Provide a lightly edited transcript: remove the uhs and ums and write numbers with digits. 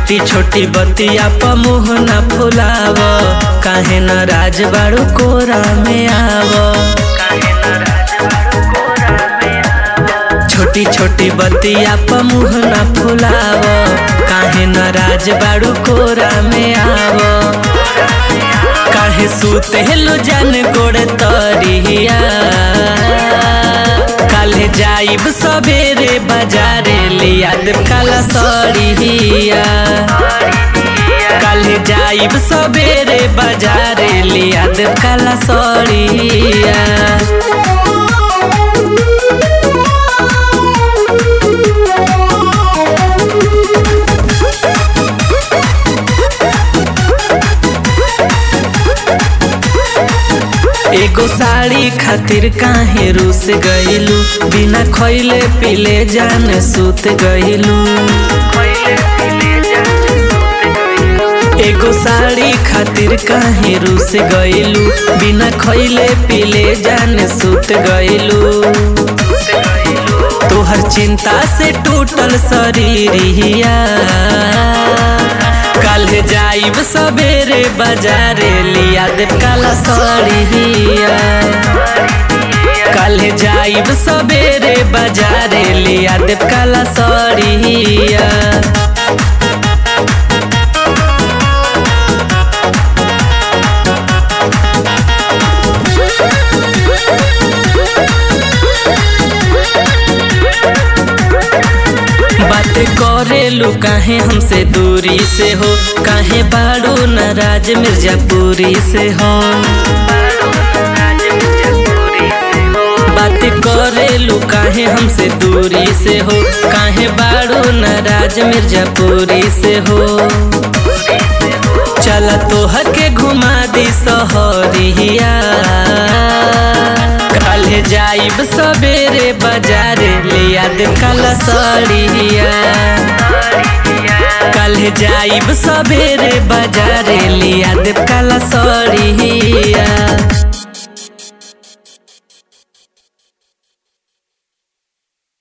छोटी छोटी बतिया प मुँह न फुलाव, काहे न राज बाड़ू कोरा में आव। छोटी छोटी बतिया प मुँह न फुलाव, काहे न राज बाड़ू कोरा में आव। काहे सूते हेलो जान गोड़ तरिया, काल्हे जाइब सबेरे बाजारे लिया देव काला सड़िया। काल्हे जाइब सबेरे बाजारे लिया देव काला सड़िया। एगो साड़ी खातिर काहे रूस गइलू, बिना खइले पीले जान सूत गइलू। एगो साड़ी खातिर काहे रूस गइलू, बिना खइले पीले जान सूत गइलू। तोहर चिंता से टूटल शरीरिया, काल्हे जाइब सबेरे बाजारे लिया देव काला सड़िया। काल्हे जाइब सबेरे बाजारे लिया देव काला सड़िया। बात करेलू काहे हमसे दूरी से हो, काहे बाड़ू नाराज मिर्जापुरी से हो। बात करेलू काहे हमसे दूरी से हो, काहे बाड़ू नाराज मिर्जापुरी से हो। चला तोहर के घुमा दी सहरिया, काल्हे जाइब सबेरे बाजारे लिया देव काला सड़िया। काल्हे जाइब सबेरे बाजारे लिया देव काला सड़िया।